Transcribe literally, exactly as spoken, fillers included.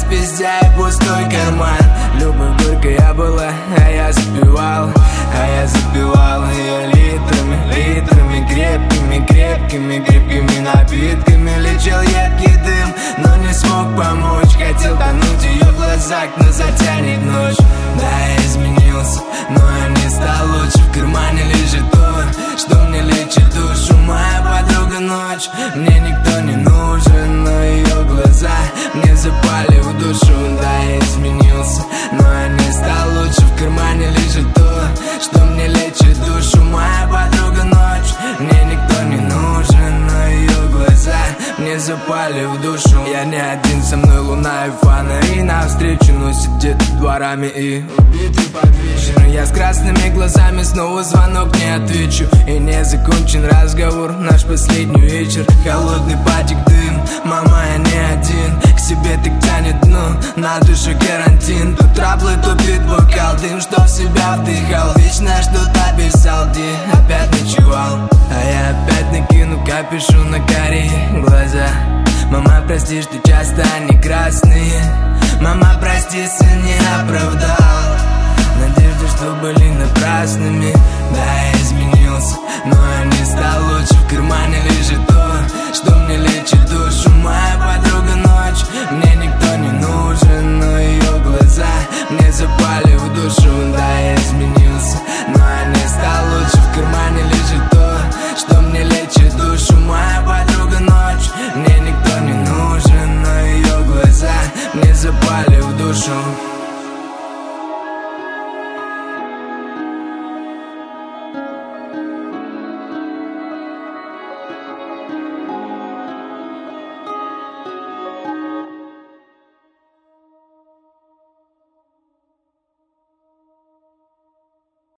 пиздя и пустой карман. Любовь горькая была, а я запивал, а я запивал ее литрами, литрами, крепкими, крепкими, крепкими напитками. Лечил едкий дым, но не смог помочь. Хотел тонуть ее в глазах, но затянет ночь. Да, я изменился, но я не стал лучше. В кармане лежит то, что мне лечит душу. Моя подруга ночь, мне никто не нужен, но ее глаза мне запали в душу. Да, я изменился, но я не стал лучше. В кармане лежит то, что мне лечит душу. Моя подруга ночь, мне никто не нужен, но ее глаза мне запали в душу. Я не один, со мной луна и фонари навстречу носит где-то дворами и убитый под вечер. Но я с красными глазами, снова звонок не отвечу. И не закончен разговор, наш последний вечер. Холодный патик, дым, мама, я не один. К себе так тянет дно, на душе карантин. То траблы, то бит бокал, дым, что в себя вдыхал. Вечно что-то писал, где опять ночевал. А я опять накину капюшон на карие глаза. Мама, прости, что часто они красные. Мама, прости, сын не оправдал надежды, что были напрасными. Да, я изменился, но я не стал лучше. В кармане лежит то, что мне лечит душу. Моя подруга ночь, мне никто не нужен, но ее глаза мне запали в душу. Да, я изменился, но я не стал лучше. В кармане лежит то, что мне лечит душу. Моя